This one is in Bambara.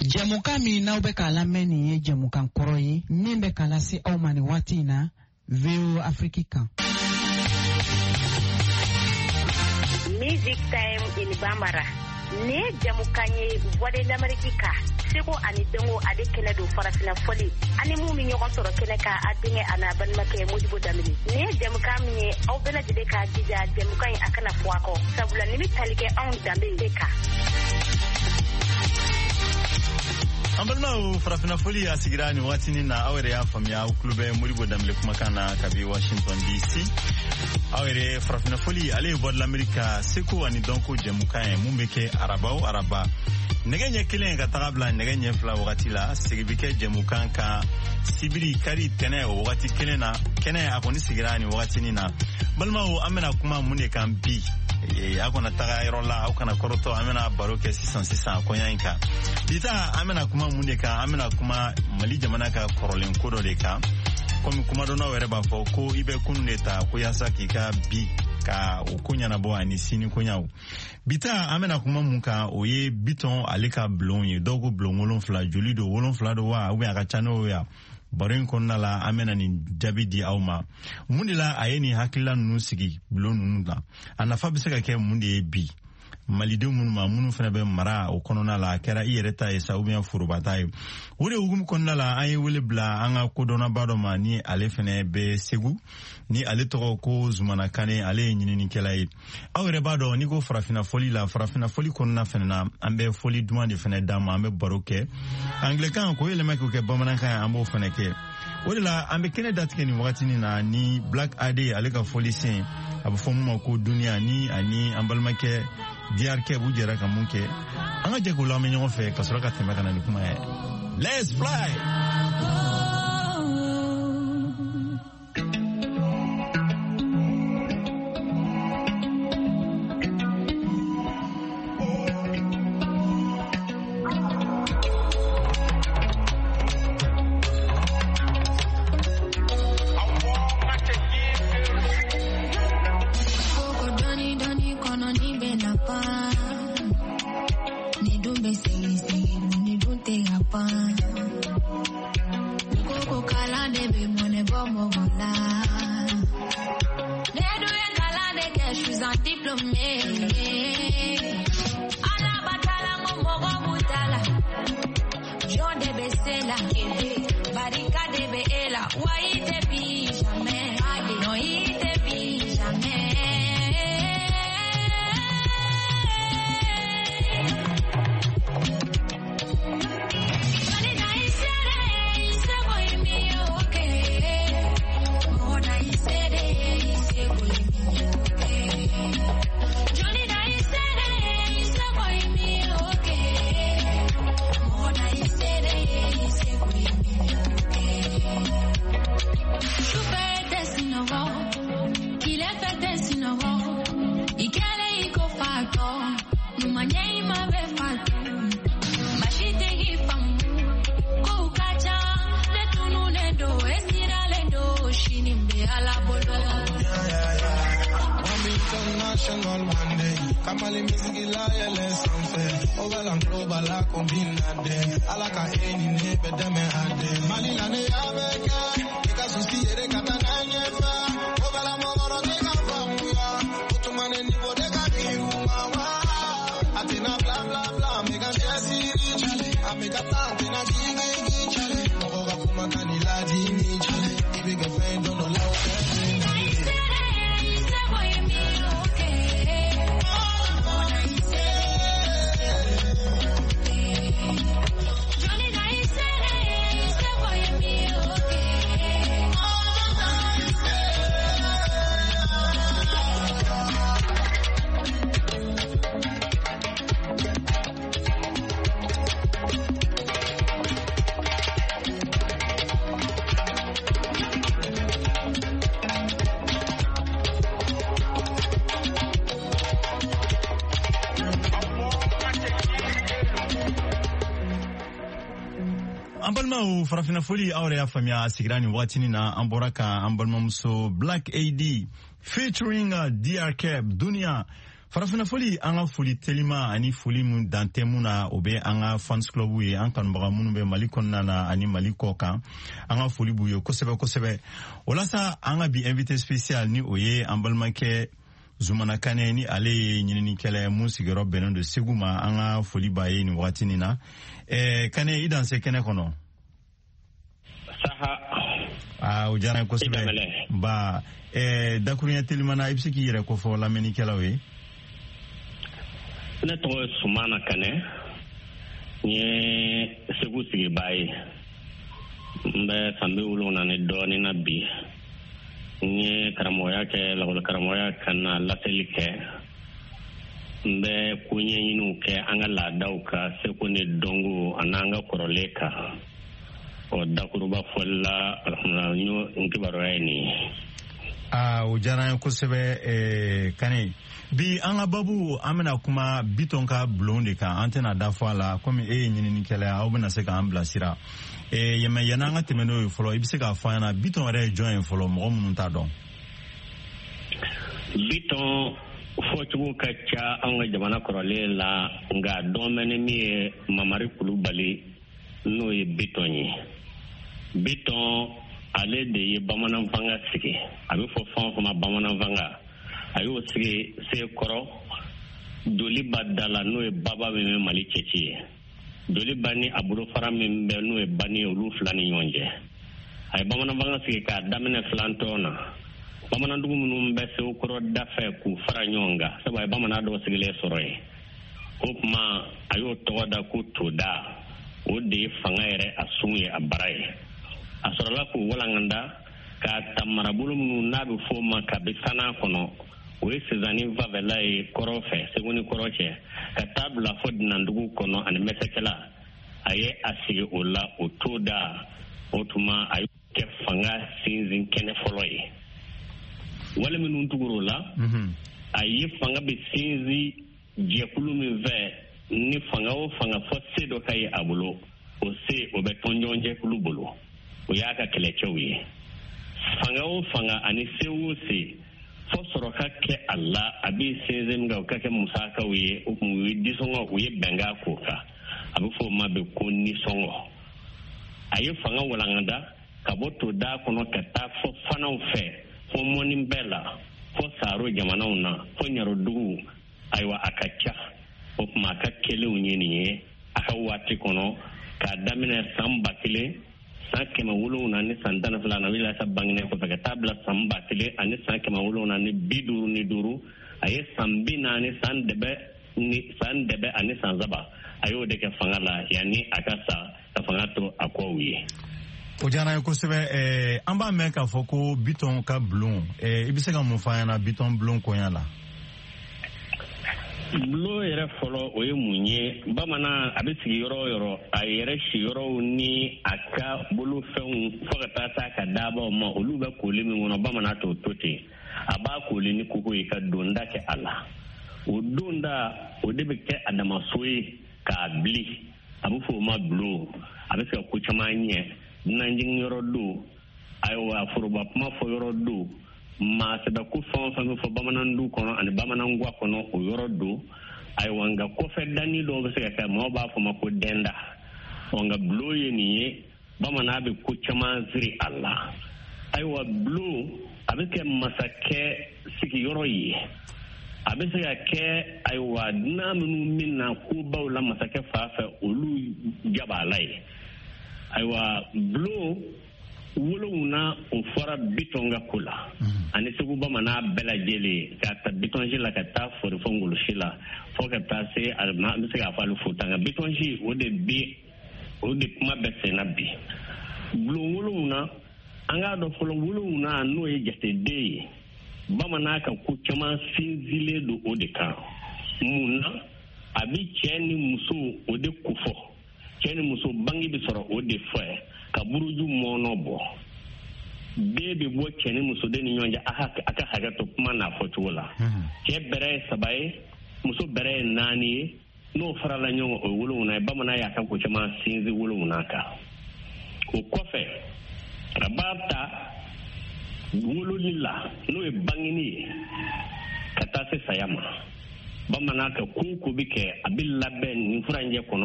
Jamuka mi na ube kala meni ye jamukan koroye nimbe kala si au mani watina veo Afrika. Music time in Bambara. Ne jamukanye voix de l'Amérique. Seko ani dengo ade kele do farafina foli. Ani mu mi nyoko soro kele ka adinge ana banmake Modibo Damini. Ne jamuka mi au bela jide ka jija jamukanye akana fuako. Sabula nimi talike on dambe deka. Ambalma farafina foli asigirani watini na awere ya famia uklube Modibo Damile kumakana kabi Washington DC. Awere farafina foli ale voix de l'Amérique seko ani donko jamukanye mumbeke araba. Negenye kelen ka tagabla negenye fla wakati la sigibike jamukan ka sibiri kari tene wakati kelena kene akoni sigirani wakati nina balma o amena kuma mune kan bi akona taga irola akona koroto amena baroke 600 konyanka dita amena kuma mune ka amena kuma mali jamana ka korolen kodo de ka komi kuma dona were ba fo ko ibe kuneta ko yasa kika bi ka ukunya na bo ani sini kunyawo bita amena kuma muka oye biton aleka blonye dogo blongolon fla joli do wolon fla do wa ubi aka chano ya barin konna la amena ni jabidi auma mundila ayeni hakila nunu sigi blon nunu la anafa bisaka ke mundi bi malidu munu fana be mara o konona la kera iyereta esa ubia furubatayo wore ugum konna la ayi wele bla anga kodona bado mani ale fene be segu ni ale toko ko zumana kane ale nyini ni kelai awre bado ni go farafina foli konna fena ambe foli dumande fene dama ambe baroke anglican ko ele mako ke bamanaka ambo fene ke wore la ambe kene datke ni wakati ni na ni black ade ale ka foli sin abu fomu ko dunia ni ani ambalmake DRK bujera kamunke anga jegula me nyongo fe kasura ka temaka na nikuma let's fly. Ambalma farafina foli awre ya famia asigirani watini na amboraka ambalma muso Black AD featuring DRK Dunia farafina foli an ka foli telima ani foli mun dante mun na o be an ka fans club ye an kanubaga minnu bɛ Mali kɔnɔna na ani Mali kɔ kan an ka foli b'u ye kosɛbɛ kosɛbɛ walasa an ka bi invité spécial ni o ye an balimakɛ Zumana Kane ni ale ye ɲininikɛla mun sigiyɔrɔ bɛnnen don Segu ma an ka foli b'a ye nin wagati nin na Kane i danse kɛnɛ kɔnɔ saha o diyara n ye kosɛbɛ ba dakuruɲɛ telima na i bɛ se k'i yɛrɛ kofɔ lamɛnnikɛlaw ye ne tɔgɔ ye Sumana Kane n ye Segu sigibaa ye n bɛ san 70 ni dɔɔnin na bi n ye karamɔgɔya kɛ lakɔli karamɔgɔya ka na laseli kɛ n bɛ ko ɲɛɲiniw kɛ an ka laadaw ka seko ni dɔnko ani an ka kɔrɔlen kan o dakuruba fɔli la alhamdulilayi n kibaruya ye nin ye o diyara n ye kosɛbɛ Kane bi an ka babu an bɛna kuma Bitɔn ka bulon de kan an tɛna da fɔ a la komi e ye ɲininikɛla aw bɛna se k'an bilasira yanni an ka tɛmɛ n'o ye fɔlɔ i bɛ se k'a fɔ an ɲɛna Bitɔn yɛrɛ ye jɔn ye fɔlɔ mɔgɔ minnu t'a dɔn Bitɔn fɔcogo ka ca an ka jamana kɔrɔlen la nka dɔn bɛ ni min ye Mamari Kulubali n'o ye Bitɔn ye Bitɔn ale de ye bamanan fanga sigi a bɛ fɔ fɛn o fɛn ma bamanan fanga a y'o sigi Sekɔrɔ Doliba da la n'o ye baba min bɛ Mali cɛci ye Doliba ni a bolofara min bɛ n'o ye bani ye olu fila ni ɲɔgɔn cɛ a ye bamanan fanga sigi k'a daminɛ filantɔn na bamanandugu minnu bɛ Sekɔrɔ da fɛ k'u fara ɲɔgɔn kan sabu a ye bamanan dɔw sigilen sɔrɔ yen o tuma a y'o tɔgɔ da ko Toda o de ye fanga yɛrɛ a sun ye a bara ye a sɔrɔla k'u walanganda k'a ta marabolo minnu n'a bɛ fɔ o ma kabi Sana kɔnɔ o ye Sezani Vavela ye kɔrɔ fɛ Segu ni kɔrɔ cɛ ka taa bila fɔ Dinandugu kɔnɔ ani Mɛsɛkɛla a ye a sigi o la o Toda o tuma a y'o kɛ fanga sinsin kɛnɛ fɔlɔ ye wale minnu tugura o la a ye fanga bɛ sinsin jɛkulu min fɛ ni fanga o fanga fɔ se dɔ ka ye a bolo o se o bɛ tɔnjɔn jɛkulu bolo o y'a ka kɛlɛcɛw ye fanga o fanga ani se o se fɔ sɔrɔ ka kɛ a la a bɛ sinsin min kan o ka kɛ musakaw ye o kun ye disɔngɔ o ye bɛnkan k'o kan a bɛ fɔ o ma bɛ ko nisɔngɔ a ye fanga walangada ka bɔ Toda kɔnɔ ka taa fɔ Fanaw fɛ fɔ Mɔni bɛɛ la fɔ Saro jamanaw na fɔ Ɲarodugu ayiwa a ka ca o tuma a ka kɛlenw ye nin ye a ka waati kɔnɔ k'a daminɛ san 1000 san 700 ni san 12 na wili sa bangene kɔfɛ ka taa bila san 1000 ani san 700 ni 55 a ye san 40 san dɛbɛ ani san 3 a y'o de kɛ fanga la yanni a ka sa ka fanga to a kɔw ye o diyara n ye kosɛbɛ an b'a mɛn k'a fɔ ko Bitɔn ka bulon i bɛ se ka mun fɔ an ɲɛna Bitɔn bulon kɔɲa la bulon yɛrɛ fɔlɔ o ye mun ye bamanan a bɛ sigi yɔrɔ o yɔrɔ a yɛrɛ si yɔrɔw ni a ka bolofɛnw fɔ ka taa s'a ka daabaw ma olu bɛ koli min kɔnɔ bamanan t'o to ten a b'a koli ni koko ye ka donda kɛ a la o donda o de bɛ kɛ a damaso ye k'a bili a bɛ fɔ o ma bulon a bɛ se ka ko caman ɲɛ dunanjigin yɔrɔ don ayiwa foroba kuma fɔ yɔrɔ don maa sɛbɛko fɛn o fɛn bɛ fɔ bamanandu kɔnɔ ani bamanangwa kɔnɔ o yɔrɔ don ayiwa nka kɔfɛ danni dɔw bɛ se ka kɛ maaw b'a fɔ ma ko dɛnda nka bulon ye nin ye bamanan bɛ ko caman siri a la ayiwa bulon a bɛ kɛ masakɛ sigiyɔrɔ ye a bɛ se ka kɛ ayiwa dunan minnu bɛ na kobaw la masakɛ fa fɛ olu jabala ye ayiwa bulon 7 o fɔra Bitɔn ka ko la ani Segu bamanan bɛɛ lajɛlen ka ta Bitɔnsi la ka taa Forifɔ Ngolosi la fɔ ka taa se an bɛ se k'a fɔ ali Futa nka Bitɔnsi o de kuma bɛɛ senna bi bulon 7 an k'a dɔn fɔlɔ 7 n'o ye jateden ye bamanan ka ko caman sinsinlen don o de kan mun na a bɛ cɛ ni muso o de ko fɔ cɛ ni muso bange bɛ sɔrɔ o de fɔ ka buruju mɔnɔ bɔ bɛɛ bɛ bɔ cɛ ni muso de ni ɲɔgɔn cɛ a ka hakɛ to kuma n'a fɔcogo la cɛ bɛrɛ ye 3 ye muso bɛrɛ ye 4 ye n'o farala ɲɔgɔn o ye 7 ye bamanan y'a ka ko caman sinsin 7 kan o kɔfɛ a b'a ta wololi la n'o ye bangeni ye ka taa se saya ma bamanan ka kun ko bi kɛ a bɛ labɛn nin furanjɛ kɔnɔ